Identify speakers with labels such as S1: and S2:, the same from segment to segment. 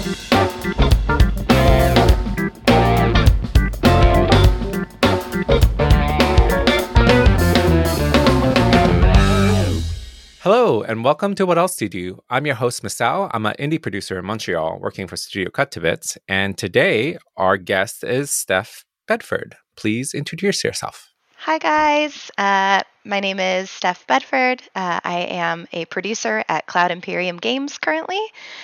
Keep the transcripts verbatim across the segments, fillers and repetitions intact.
S1: Hello, and welcome to What Else Do You Do? I'm your host, Misao. I'm an indie producer in Montreal working for Studio Cut to Bits. And today, our guest is Steph Bedford. Please introduce yourself.
S2: Hi, guys. Uh, my name is Steph Bedford. Uh, I am a producer at Cloud Imperium Games currently,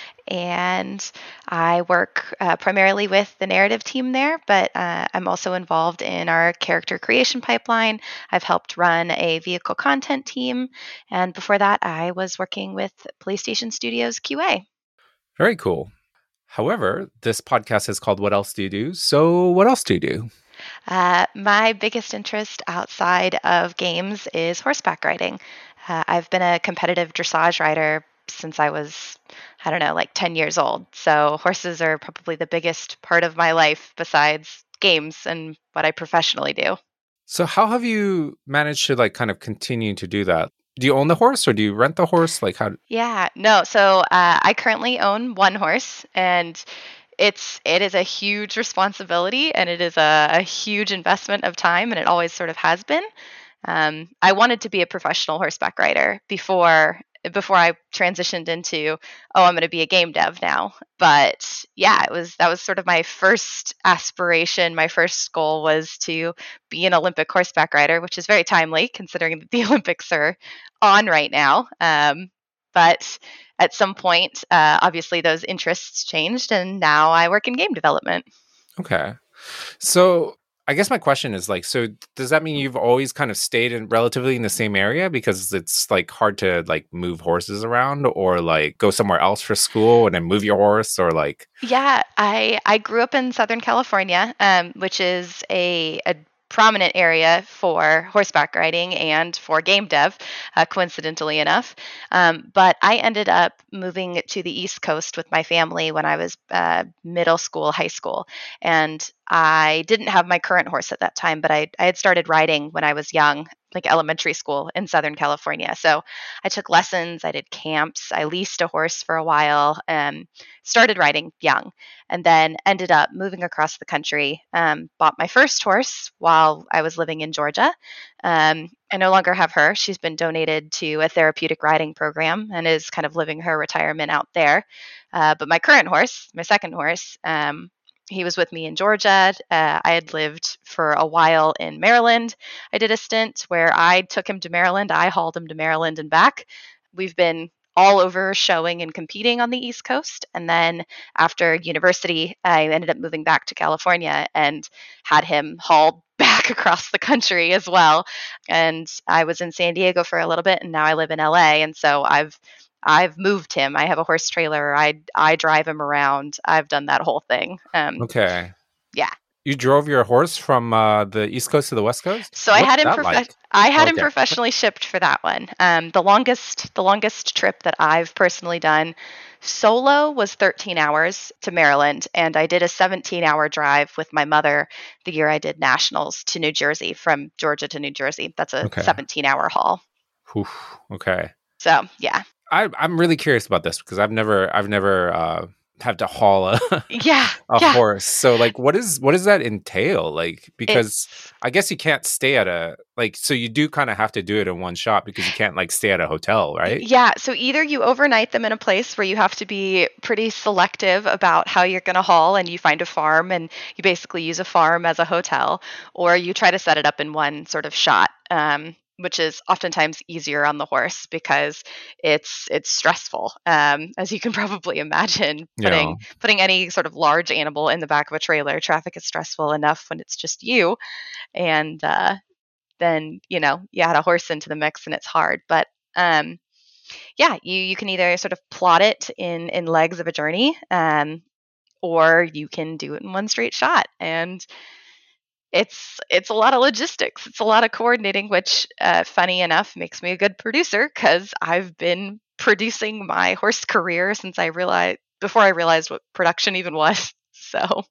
S2: and I work uh, primarily with the narrative team there, but uh, I'm also involved in our character creation pipeline. I've helped run a vehicle content team, and before that, I was working with PlayStation Studios Q A.
S1: Very cool. However, this podcast is called What Else Do You Do? So what else do you do?
S2: Uh, my biggest interest outside of games is horseback riding. Uh, I've been a competitive dressage rider since I was, I don't know, like ten years old. So horses are probably the biggest part of my life besides games and what I professionally do.
S1: So how have you managed to like kind of continue to do that? Do you own the horse or do you rent the horse? Like how?
S2: Yeah, no. So uh, I currently own one horse, and it's it is a huge responsibility, and it is a, a huge investment of time, and it always sort of has been. Um, I wanted to be a professional horseback rider before before I transitioned into, oh, I'm going to be a game dev now. But yeah, it was that was sort of my first aspiration. My first goal was to be an Olympic horseback rider, which is very timely considering that the Olympics are on right now. Um, but at some point, uh, obviously, those interests changed, and now I work in game development.
S1: Okay. So I guess my question is like, so does that mean you've always kind of stayed in relatively in the same area because it's like hard to like move horses around or like go somewhere else for school and then move your horse or like?
S2: Yeah, I I grew up in Southern California, um, which is a, a prominent area for horseback riding and for game dev, uh, coincidentally enough. Um, but I ended up moving to the East Coast with my family when I was uh, middle school, high school. And I didn't have my current horse at that time, but I, I had started riding when I was young, like elementary school in Southern California. So I took lessons, I did camps, I leased a horse for a while, and started riding young, and then ended up moving across the country. Um, bought my first horse while I was living in Georgia. Um, I no longer have her. She's been donated to a therapeutic riding program and is kind of living her retirement out there. Uh, but my current horse, my second horse, um, he was with me in Georgia. Uh, I had lived for a while in Maryland. I did a stint where I took him to Maryland. I hauled him to Maryland and back. We've been all over showing and competing on the East Coast. And then after university, I ended up moving back to California and had him hauled back across the country as well. And I was in San Diego for a little bit, and now I live in L A. And so I've I've moved him. I have a horse trailer. I I drive him around. I've done that whole thing. Um,
S1: Okay.
S2: yeah.
S1: You drove your horse from uh, the East Coast to the West Coast?
S2: So I
S1: What's
S2: had him.
S1: that
S2: Prof-
S1: like?
S2: I had him
S1: Okay.
S2: professionally shipped for that one. Um, the longest the longest trip that I've personally done solo was thirteen hours to Maryland, and I did a seventeen hour drive with my mother the year I did nationals to New Jersey from Georgia to New Jersey. That's a
S1: Okay.
S2: seventeen hour haul.
S1: Oof. Okay.
S2: So yeah,
S1: I, I'm really curious about this because I've never, I've never uh, had to haul a,
S2: yeah,
S1: a
S2: yeah.
S1: horse. So, like, what is, what does that entail? Like, because
S2: It's
S1: I guess you can't stay at a, like, so you do kind of have to do it in one shot because you can't like stay at a hotel, right?
S2: Yeah, so either you overnight them in a place where you have to be pretty selective about how you're going to haul, and you find a farm and you basically use a farm as a hotel, or you try to set it up in one sort of shot, um, which is oftentimes easier on the horse because it's it's stressful, um, as you can probably imagine.
S1: Yeah.
S2: Putting putting any sort of large animal in the back of a trailer, traffic is stressful enough when it's just you, and uh, then you know you add a horse into the mix and it's hard. But um, yeah, you you can either sort of plot it in in legs of a journey, um, or you can do it in one straight shot. And it's it's a lot of logistics. It's a lot of coordinating, which, uh, funny enough, makes me a good producer because I've been producing my horse career since I realized before I realized what production even was. So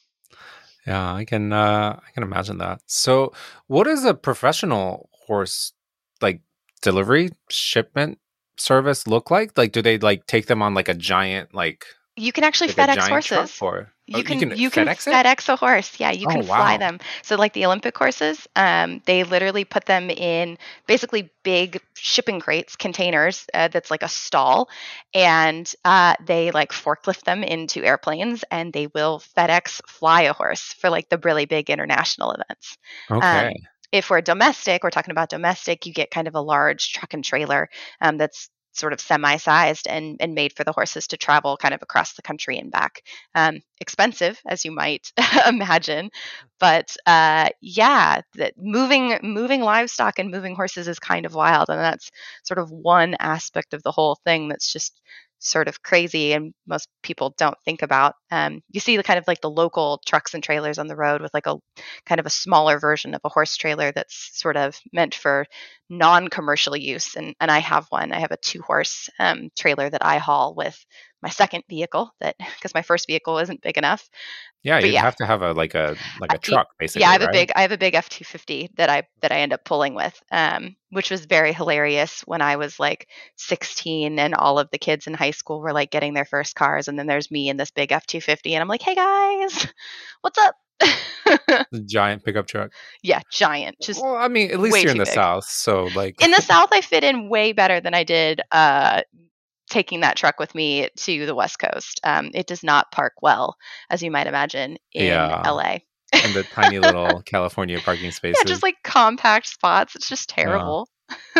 S1: Yeah, I can, uh, I can imagine that. So, what does a professional horse like delivery shipment service look like? Like, do they like take them on like a giant like
S2: You can actually
S1: Like a
S2: FedEx
S1: giant truck,
S2: horses.
S1: or oh,
S2: You
S1: you
S2: can
S1: can
S2: you can
S1: FedEx it?
S2: FedEx a horse. Yeah, you
S1: Oh,
S2: can fly
S1: wow.
S2: them. So like the Olympic horses, um, they literally put them in basically big shipping crates, containers uh, that's like a stall, and uh, they like forklift them into airplanes, and they will FedEx fly a horse for like the really big international events.
S1: Okay.
S2: Um, if we're domestic, we're talking about domestic, you get kind of a large truck and trailer um, that's sort of semi-sized and, and made for the horses to travel kind of across the country and back. Um, expensive, as you might imagine, but uh, yeah, that moving moving livestock and moving horses is kind of wild, and that's sort of one aspect of the whole thing that's just sort of crazy and most people don't think about. Um, you see the kind of like the local trucks and trailers on the road with like a kind of a smaller version of a horse trailer that's sort of meant for non-commercial use, and and I have one. I have a two horse um, trailer that I haul with my second vehicle, that because my first vehicle isn't big enough.
S1: Yeah,
S2: But
S1: you'd
S2: yeah,
S1: have to have a like a like
S2: I-
S1: a
S2: y-
S1: truck
S2: yeah, I
S1: basically,
S2: have a
S1: right?
S2: big I have a big F two fifty that I that I end up pulling with, um, which was very hilarious when I was like sixteen and all of the kids in high school were like getting their first cars, and then there's me in this big F two fifty, and I'm like, hey guys, what's up?
S1: The giant pickup truck.
S2: Yeah, giant, just
S1: Well, I mean, at least
S2: way
S1: you're in
S2: too
S1: the
S2: big.
S1: South, so like
S2: In the South, I fit in way better than I did uh, taking that truck with me to the West Coast. Um, it does not park well, as you might imagine, in
S1: yeah,
S2: L A.
S1: and the tiny little California parking
S2: Yeah, just
S1: spaces.
S2: like compact spots. It's just
S1: Yeah,
S2: terrible.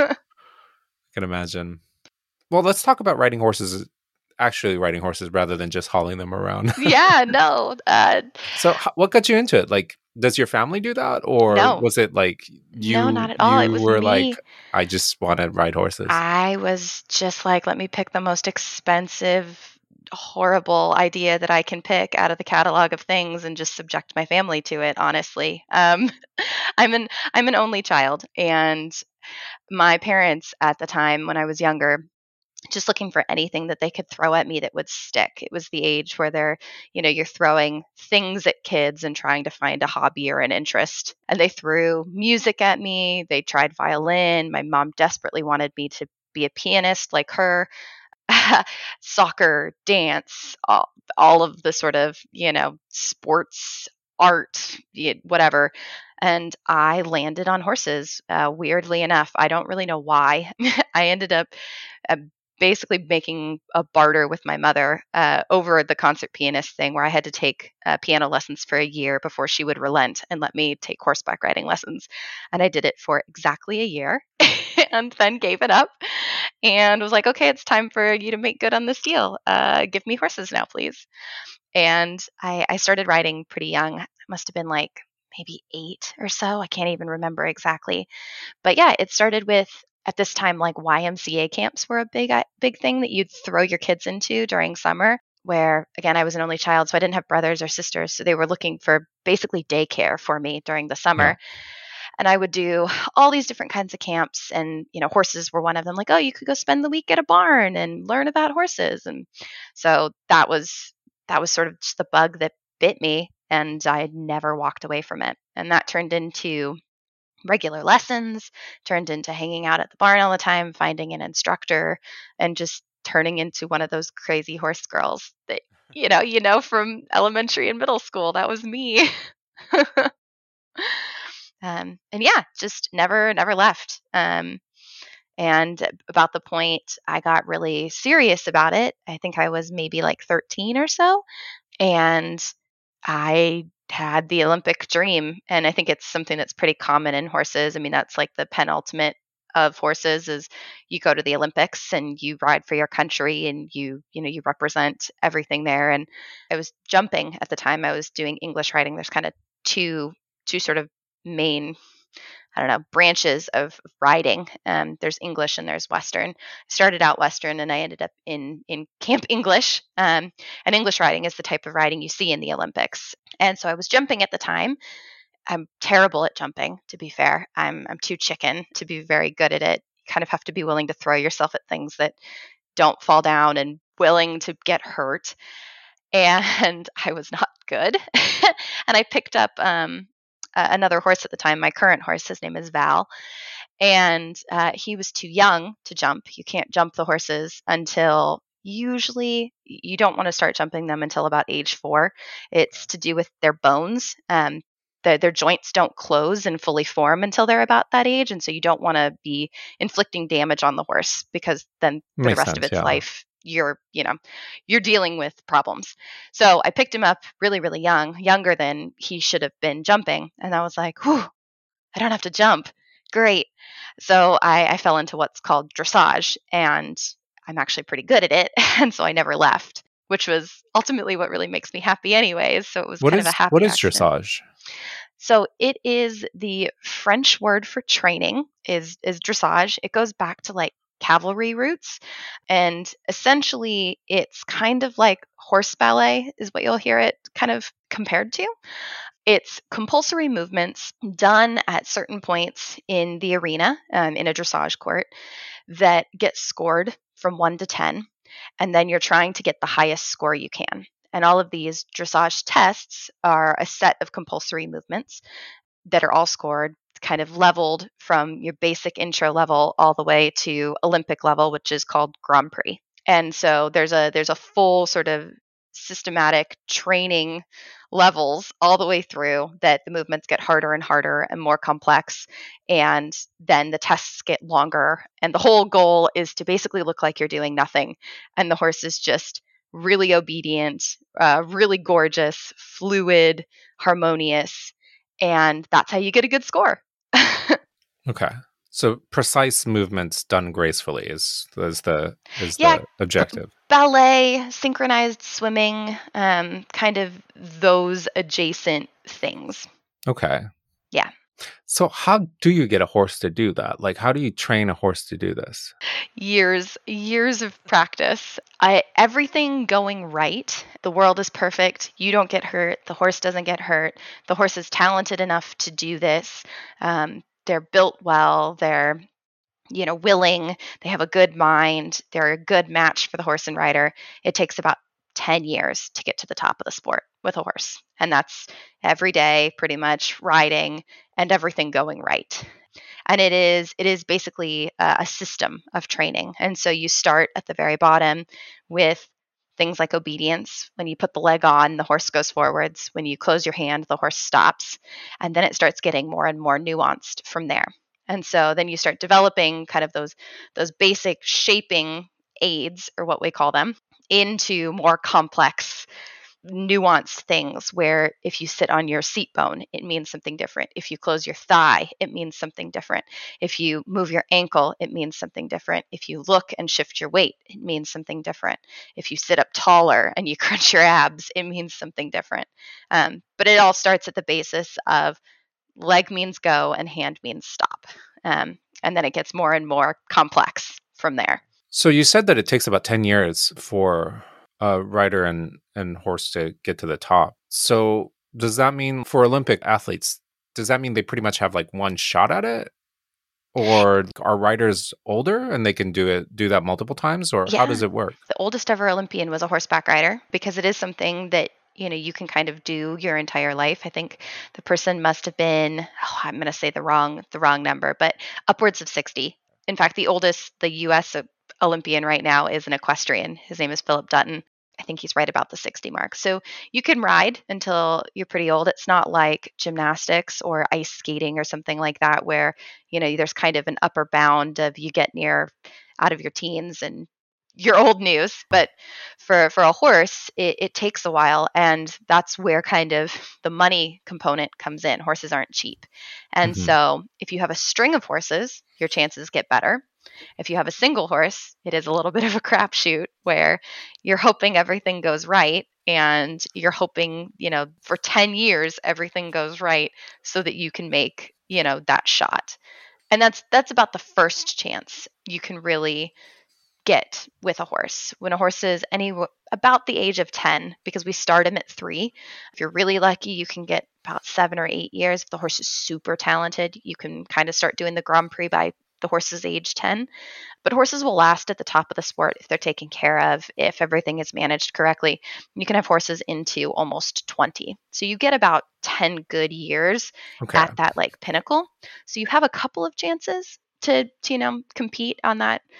S1: I can imagine. Well, let's talk about riding horses, actually riding horses rather than just hauling them around.
S2: Yeah, no, uh,
S1: So, h- what got you into it? Like, does your family do that, or
S2: no,
S1: was it like
S2: no,
S1: you
S2: not at all. It
S1: you
S2: was
S1: were like,
S2: me.
S1: I just want to ride horses?
S2: I was just like, let me pick the most expensive, horrible idea that I can pick out of the catalog of things and just subject my family to it, honestly. Um, I'm an I'm an only child, and my parents at the time when I was younger, just looking for anything that they could throw at me that would stick. It was the age where they're, you know, you're throwing things at kids and trying to find a hobby or an interest. And they threw music at me. They tried violin. My mom desperately wanted me to be a pianist like her. Soccer, dance, all, all of the sort of, you know, sports, art, y- whatever. And I landed on horses, uh, weirdly enough. I don't really know why. I ended up uh, basically making a barter with my mother uh, over the concert pianist thing, where I had to take uh, piano lessons for a year before she would relent and let me take horseback riding lessons. And I did it for exactly a year and then gave it up and was like, okay, it's time for you to make good on this deal. Uh, give me horses now, please. And I, I started riding pretty young. I must have been like maybe eight or so. I can't even remember exactly. But yeah, it started with at this time like Y M C A camps were a big uh, big thing that you'd throw your kids into during summer. Where again, I was an only child, so I didn't have brothers or sisters, so they were looking for basically daycare for me during the
S1: Yeah.
S2: summer. And I would do all these different kinds of camps, and you know, horses were one of them. Like, oh, you could go spend the week at a barn and learn about horses, and so that was that was sort of just the bug that bit me, and I never walked away from it. And that turned into regular lessons, turned into hanging out at the barn all the time, finding an instructor, and just turning into one of those crazy horse girls that you know, you know from elementary and middle school. That was me. um, and yeah, just never, never left. Um, and about the point I got really serious about it, I think I was maybe like thirteen or so, and I had the Olympic dream, and I think it's something that's pretty common in horses. I mean, that's like the penultimate of horses is you go to the Olympics and you ride for your country and you, you know, you represent everything there. And I was jumping at the time. I was doing English riding. There's kind of two two sort of main I don't know, branches of riding. Um, there's English and there's Western. I started out Western and I ended up in in Camp English. Um, and English riding is the type of riding you see in the Olympics. And so I was jumping at the time. I'm terrible at jumping, to be fair. I'm I'm too chicken to be very good at it. You kind of have to be willing to throw yourself at things that don't fall down and willing to get hurt. And I was not good. And I picked up um, a- another horse at the time, my current horse. His name is Val, and uh, he was too young to jump. You can't jump the horses until usually you don't want to start jumping them until about age four. It's to do with their bones. Um, the, their joints don't close and fully form until they're about that age. And so you don't want to be inflicting damage on the horse, because then for the
S1: Makes
S2: rest of
S1: sense.
S2: its
S1: Yeah.
S2: life, you're, you know, you're dealing with problems. So I picked him up really, really young, younger than he should have been jumping. And I was like, whew, I don't have to jump. Great. So I, I fell into what's called dressage, and I'm actually pretty good at it. And so I never left, which was ultimately what really makes me happy, anyways. So it was
S1: What
S2: kind of a
S1: is what
S2: happy
S1: is
S2: accident.
S1: dressage?
S2: So it is the French word for training is is dressage. It goes back to like cavalry roots, and essentially it's kind of like horse ballet is what you'll hear it kind of compared to. It's compulsory movements done at certain points in the arena, um, in a dressage court, that get scored from one to ten. And then you're trying to get the highest score you can. And all of these dressage tests are a set of compulsory movements that are all scored, kind of leveled from your basic intro level all the way to Olympic level, which is called Grand Prix. And so there's a there's a full sort of systematic training levels all the way through, that the movements get harder and harder and more complex, and then the tests get longer, and the whole goal is to basically look like you're doing nothing, and the horse is just really obedient, uh, really gorgeous, fluid, harmonious, and that's how you get a good score.
S1: Okay. So precise movements done gracefully is is the is
S2: Yeah,
S1: the objective.
S2: ballet, synchronized swimming, um, kind of those adjacent things.
S1: Okay.
S2: Yeah.
S1: So how do you get a horse to do that? Like how do you train a horse to do this?
S2: Years, years of practice. I everything going right. The world is perfect. You don't get hurt. The horse doesn't get hurt. The horse is talented enough to do this. Um, they're built well. They're, you know, willing. They have a good mind. They're a good match for the horse and rider. It takes about ten years to get to the top of the sport with a horse. And that's every day, pretty much riding and everything going right. And it is it is basically a, a system of training. And so you start at the very bottom with things like obedience. When you put the leg on, the horse goes forwards. When you close your hand, the horse stops. And then it starts getting more and more nuanced from there. And so then you start developing kind of those those basic shaping aids, or what we call them, into more complex, nuanced things, where if you sit on your seat bone, it means something different. If you close your thigh, it means something different. If you move your ankle, it means something different. If you look and shift your weight, it means something different. If you sit up taller and you crunch your abs, it means something different. Um, but it all starts at the basis of leg means go and hand means stop. Um, and then it gets more and more complex from there.
S1: So you said that it takes about ten years for a rider and, and horse to get to the top. So does that mean for Olympic athletes, does that mean they pretty much have like one shot at it? Or are riders older and they can do it do that multiple times? Or
S2: Yeah.
S1: how does it work?
S2: The oldest ever Olympian was a horseback rider, because it is something that, you know, you can kind of do your entire life. I think the person must have been, oh, I'm going to say the wrong the wrong number, but upwards of sixty. In fact, the oldest, the U S Olympian right now, is an equestrian. His name is Philip Dutton. I think he's right about the sixty mark. So you can ride until you're pretty old. It's not like gymnastics or ice skating or something like that, where, you know, there's kind of an upper bound of you get near out of your teens and you're old news. But for for a horse, it, it takes a while, and that's where kind of the money component comes in. Horses aren't cheap, and
S1: Mhm.
S2: so if you have a string of horses, your chances get better. If you have a single horse, it is a little bit of a crapshoot, where you're hoping everything goes right, and you're hoping, you know, for ten years everything goes right, so that you can make, you know, that shot. And that's that's about the first chance you can really get with a horse. When a horse is any about the age of ten, because we start him at three. If you're really lucky, you can get about seven or eight years. If the horse is super talented, you can kind of start doing the Grand Prix by the horse's age ten. But horses will last at the top of the sport if they're taken care of, if everything is managed correctly. You can have horses into almost twenty. So you get about ten good years
S1: Okay.
S2: at that like pinnacle. So you have a couple of chances to, to you know, compete on that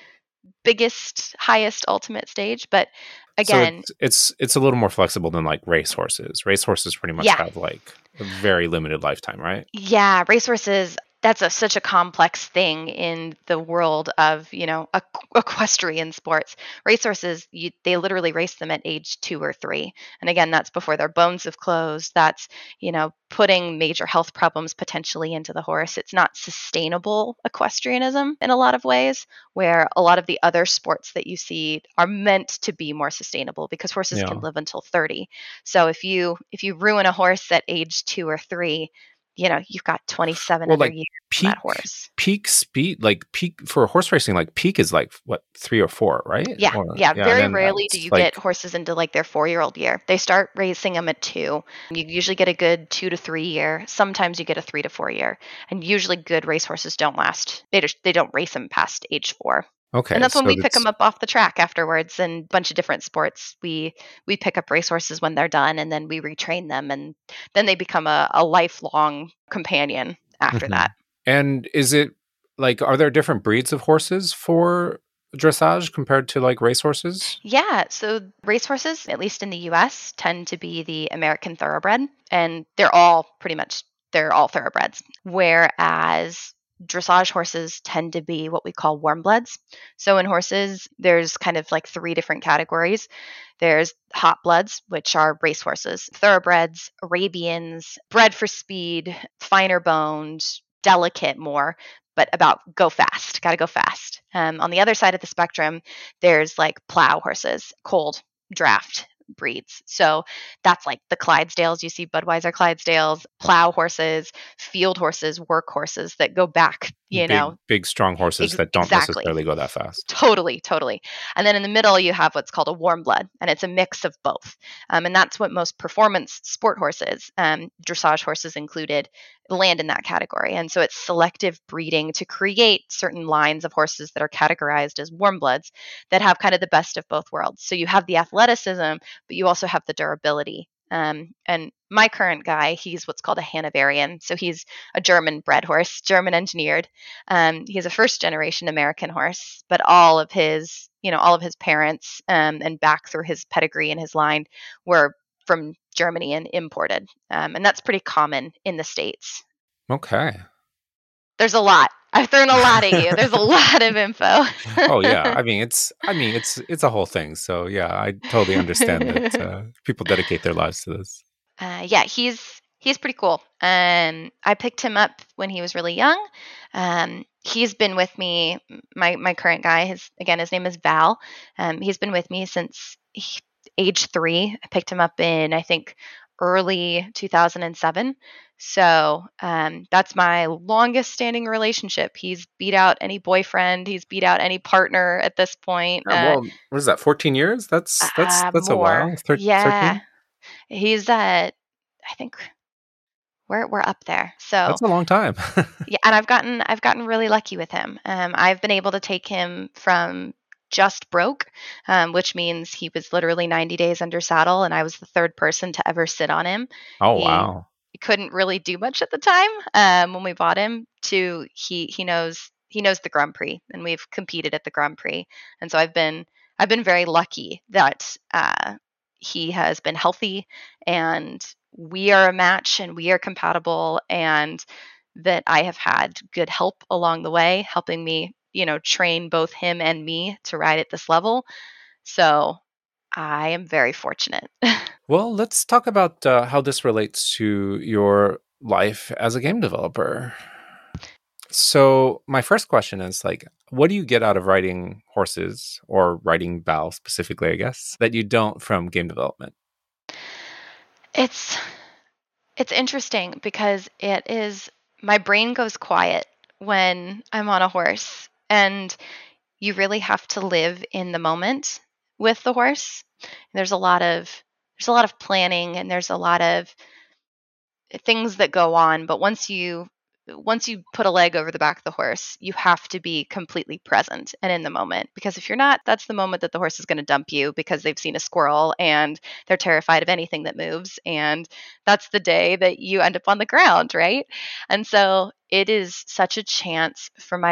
S2: biggest, highest ultimate stage. But
S1: So
S2: again,
S1: it's it's it's a little more flexible than like racehorses. Racehorses pretty much
S2: yeah,
S1: have like a very limited lifetime, right?
S2: yeah, racehorses, that's a, such a complex thing in the world of, you know, equ- equestrian sports. Racehorses, you, they literally race them at age two or three. And again, that's before their bones have closed. That's, you know, putting major health problems potentially into the horse. It's not sustainable equestrianism in a lot of ways, where a lot of the other sports that you see are meant to be more sustainable because horses can
S1: Yeah.
S2: live until thirty. So if you if you ruin a horse at age two or three, you know, you've got twenty-seven
S1: Well,
S2: other
S1: like
S2: years on that
S1: peak
S2: horse.
S1: peak speed, like peak for horse racing, like peak is like what three or four, right?
S2: Yeah,
S1: Or
S2: yeah.
S1: yeah, and
S2: Very
S1: then uh,
S2: rarely do
S1: it's
S2: you get
S1: like
S2: horses into like their four year old year. They start racing them at two. You usually get a good two to three year. Sometimes you get a three to four year. And usually good race horses don't last. They just they don't race them past age four. And
S1: okay,
S2: that's when
S1: so
S2: we pick
S1: that's
S2: them up off the track afterwards. And a bunch of different sports, we we pick up racehorses when they're done, and then we retrain them, and then they become a, a lifelong companion after
S1: mhm.
S2: that.
S1: And is it like are there different breeds of horses for dressage compared to like racehorses?
S2: Yeah, so racehorses, at least in the U S, tend to be the American thoroughbred, and they're all pretty much they're all thoroughbreds. Whereas dressage horses tend to be what we call warm bloods. So in horses, there's kind of like three different categories. There's hot bloods, which are racehorses, thoroughbreds, Arabians, bred for speed, finer boned, delicate more, but about go fast, got to go fast. Um, on the other side of the spectrum, there's like plow horses, cold draft breeds. So that's like the Clydesdales. You see Budweiser Clydesdales, plow horses, field horses, work horses that go back, you
S1: Big
S2: know,
S1: big strong horses
S2: ex-
S1: that don't
S2: exactly.
S1: necessarily go that fast.
S2: Totally, totally. And then in the middle, you have what's called a warm blood, and it's a mix of both. Um, and that's what most performance sport horses, um, dressage horses included, land in that category. And so it's selective breeding to create certain lines of horses that are categorized as warm bloods that have kind of the best of both worlds. So you have the athleticism, but you also have the durability. Um, and my current guy, he's what's called a Hanoverian. So he's a German bred horse, German engineered. Um, he's a first generation American horse, but all of his, you know, all of his parents um, and back through his pedigree and his line were from Germany and imported. Um, and that's pretty common in the States.
S1: Okay.
S2: There's a lot. I've thrown a lot at you. There's a lot of info.
S1: Oh yeah, I mean it's I mean it's it's a whole thing. So yeah, I totally understand that uh, people dedicate their lives to this.
S2: Uh, yeah, he's he's pretty cool. Um, I picked him up when he was really young. Um, he's been with me. My my current guy, his again, his name is Val. Um, he's been with me since he, age three. I picked him up in I think early two thousand seven. So um, that's my longest standing relationship. He's beat out any boyfriend. He's beat out any partner at this point.
S1: Uh,
S2: Uh,
S1: well, what is that? fourteen years? That's that's
S2: uh,
S1: that's a
S2: more.
S1: while. Thir-
S2: Yeah,
S1: thirteen?
S2: he's at I think we're we're up there. So
S1: That's a long time.
S2: yeah, and I've gotten I've gotten really lucky with him. Um, I've been able to take him from just broke, um, which means he was literally ninety days under saddle, and I was the third person to ever sit on him.
S1: Oh
S2: He,
S1: wow.
S2: he couldn't really do much at the time um, when we bought him. To he he knows he knows the Grand Prix, and we've competed at the Grand Prix, and so I've been I've been very lucky that uh, he has been healthy and we are a match and we are compatible and that I have had good help along the way, helping me, you know, train both him and me to ride at this level. So I am very fortunate.
S1: Well, let's talk about uh, how this relates to your life as a game developer. So, my first question is like, what do you get out of writing horses or writing Val specifically, I guess, that you don't from game development?
S2: It's it's interesting because it is my brain goes quiet when I'm on a horse and you really have to live in the moment with the horse. There's a lot of there's a lot of planning and there's a lot of things that go on, but once you once you put a leg over the back of the horse, you have to be completely present and in the moment because if you're not, that's the moment that the horse is going to dump you because they've seen a squirrel and they're terrified of anything that moves and that's the day that you end up on the ground, right? And so it is such a chance for my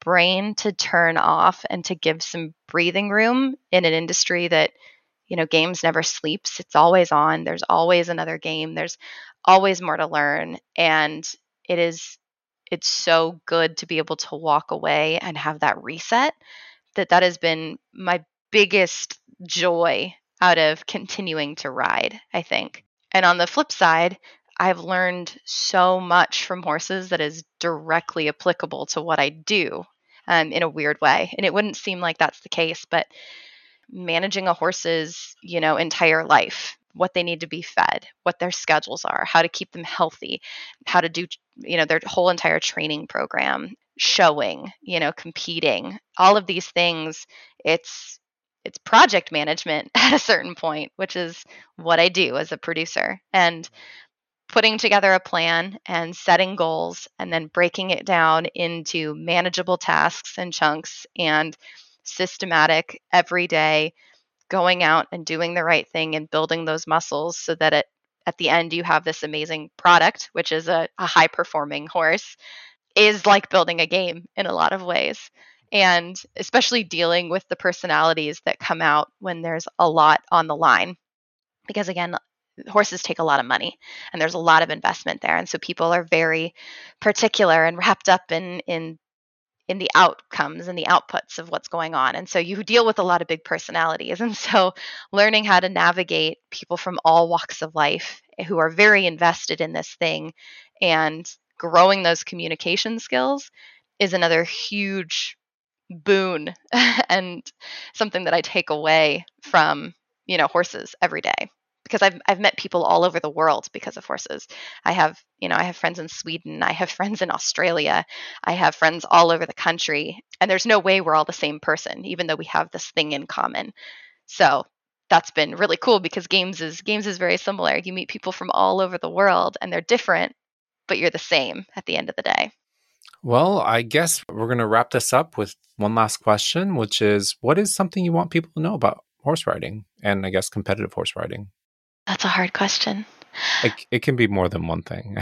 S2: brain to turn off and to give some breathing room in an industry that, you know, games never sleeps. It's always on. There's always another game. There's always more to learn. And it is, it's so good to be able to walk away and have that reset, that that has been my biggest joy out of continuing to ride, I think. And on the flip side, I've learned so much from horses that is directly applicable to what I do, um, in a weird way. And it wouldn't seem like that's the case, but managing a horse's, you know, entire life, what they need to be fed, what their schedules are, how to keep them healthy, how to do, you know, their whole entire training program, showing, you know, competing, all of these things, it's it's project management at a certain point, which is what I do as a producer. And putting together a plan and setting goals and then breaking it down into manageable tasks and chunks and systematic every day, going out and doing the right thing and building those muscles so that it, at the end you have this amazing product, which is a, a high performing horse, is like building a game in a lot of ways. And especially dealing with the personalities that come out when there's a lot on the line. Because again, horses take a lot of money and there's a lot of investment there. And so people are very particular and wrapped up in in in the outcomes and the outputs of what's going on. And so you deal with a lot of big personalities. And so learning how to navigate people from all walks of life who are very invested in this thing and growing those communication skills is another huge boon and something that I take away from, you know, horses every day. Because I've I've met people all over the world because of horses. I have, you know, I have friends in Sweden, I have friends in Australia, I have friends all over the country, and there's no way we're all the same person, even though we have this thing in common. So that's been really cool because games is games is very similar. You meet people from all over the world and they're different, but you're the same at the end of the day.
S1: Well, I guess we're going to wrap this up with one last question, which is, what is something you want people to know about horse riding and I guess competitive horse riding?
S2: That's a hard question.
S1: It, it can be more than one thing.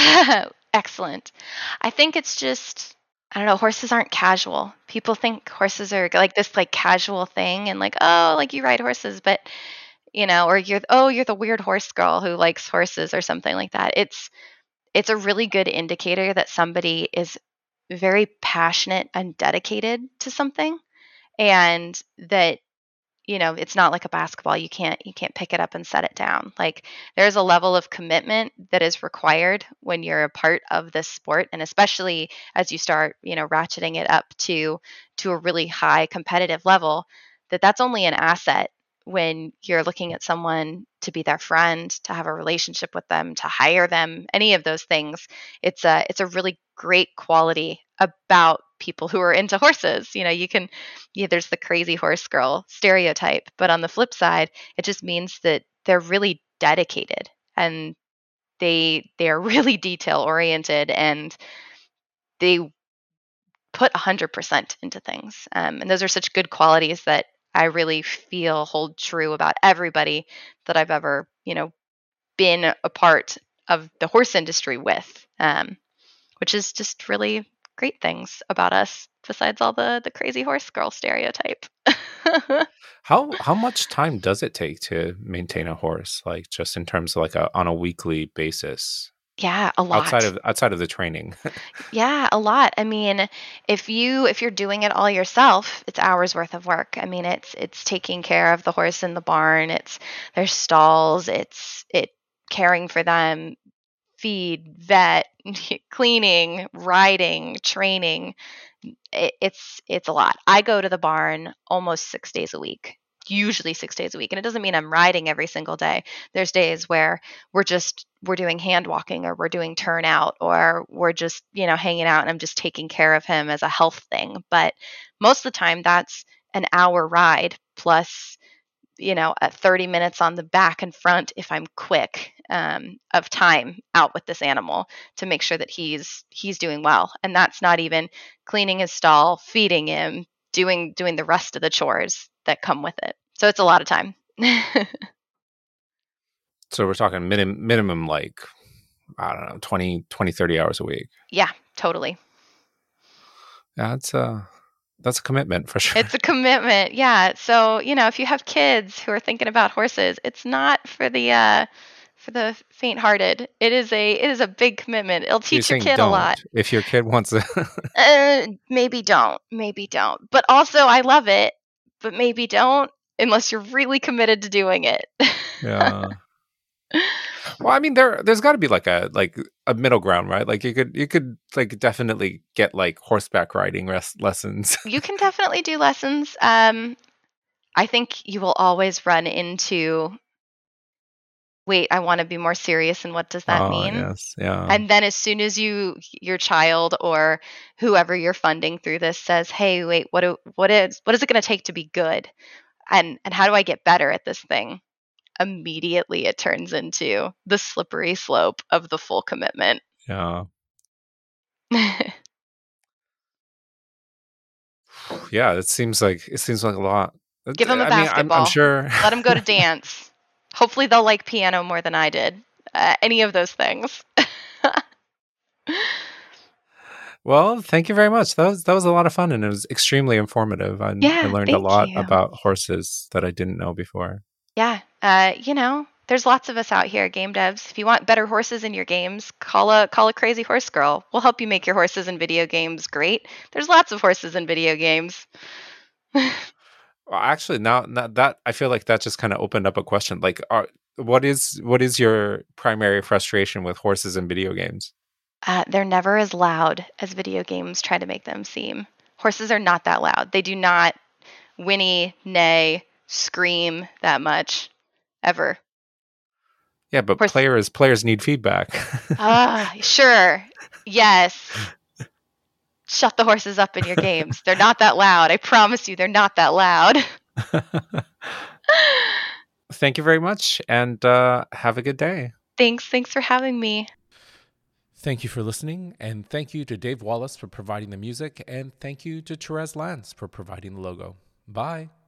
S2: Excellent. I think it's just, I don't know, horses aren't casual. People think horses are like this like casual thing and like, oh, like you ride horses, but you know, or you're oh, you're the weird horse girl who likes horses or something like that. It's it's a really good indicator that somebody is very passionate and dedicated to something, and that, you know, it's not like a basketball. You can't you can't pick it up and set it down. Like there's a level of commitment that is required when you're a part of this sport, and especially as you start, you know, ratcheting it up to to a really high competitive level, that that's only an asset when you're looking at someone to be their friend, to have a relationship with them, to hire them, any of those things. It's a it's a really great quality about people who are into horses. You know, you can, yeah, there's the crazy horse girl stereotype, but on the flip side, it just means that they're really dedicated and they they are really detail oriented and they put one hundred percent into things. Um, and those are such good qualities that I really feel hold true about everybody that I've ever, you know, been a part of the horse industry with, um, which is just really great things about us besides all the the crazy horse girl stereotype.
S1: How how much time does it take to maintain a horse, like just in terms of like a on a weekly basis?
S2: Yeah, a
S1: Outside
S2: lot.
S1: of outside of the training.
S2: Yeah, a lot. I mean, if you if you're doing it all yourself, it's hours worth of work. I mean, it's it's taking care of the horse in the barn, it's their stalls, it's it caring for them, feed, vet, cleaning, riding, training. It, it's it's a lot. I go to the barn almost six days a week, usually six days a week, and it doesn't mean I'm riding every single day. There's days where we're just we're doing hand walking or we're doing turnout or we're just, you know, hanging out and I'm just taking care of him as a health thing. But most of the time, that's an hour ride plus, you know, at thirty minutes on the back and front if I'm quick, um, of time out with this animal to make sure that he's he's doing well. And that's not even cleaning his stall, feeding him, doing doing the rest of the chores that come with it. So it's a lot of time.
S1: So we're talking minimum minimum like, I don't know, twenty, twenty, thirty hours a week.
S2: Yeah, totally.
S1: That's a that's a commitment for sure.
S2: It's a commitment. Yeah. So, you know, if you have kids who are thinking about horses, it's not for the uh for the faint-hearted. It is a it is a big commitment. It'll
S1: So you're
S2: teach your
S1: saying
S2: kid a
S1: don't
S2: lot.
S1: if your kid wants to.
S2: Uh, maybe don't. Maybe don't. But also I love it, but maybe don't unless you're really committed to doing it.
S1: Yeah. Well, I mean, there there's got to be like a like a middle ground, right? Like you could you could like definitely get like horseback riding res- lessons.
S2: You can definitely do lessons. Um, I think you will always run into, wait, I want to be more serious, and what does that
S1: Oh
S2: mean?
S1: yes, yeah,
S2: And then as soon as you your child or whoever you're funding through this says, "Hey, wait, what do, what is what is it going to take to be good? And and how do I get better at this thing?" Immediately it turns into the slippery slope of the full commitment.
S1: yeah, yeah. It seems like it seems like a lot.
S2: Give them a
S1: I mean, I'm I'm
S2: basketball.
S1: sure.
S2: Let them go to dance. Hopefully they'll like piano more than I did. Uh, any of those things.
S1: Well, thank you very much. That was that was a lot of fun, and it was extremely informative. I I
S2: Yeah,
S1: learned a
S2: thank
S1: lot
S2: you.
S1: about horses that I didn't know before.
S2: Yeah, uh, you know, there's lots of us out here, game devs. If you want better horses in your games, call a call a crazy horse girl. We'll help you make your horses in video games great. There's lots of horses in video games.
S1: Well, actually, now, now that I feel like that just kind of opened up a question. Like, are, what is what is your primary frustration with horses in video games?
S2: Uh, they're never as loud as video games try to make them seem. Horses are not that loud. They do not whinny, neigh, scream that much, ever.
S1: Yeah, but
S2: Horse.
S1: players players need feedback.
S2: Ah, sure. Yes. Shut the horses up in your games. They're not that loud. I promise you, they're not that loud.
S1: Thank you very much, and uh, have a good day.
S2: Thanks. Thanks for having me.
S1: Thank you for listening, and thank you to Dave Wallace for providing the music, and thank you to Therese Lance for providing the logo. Bye.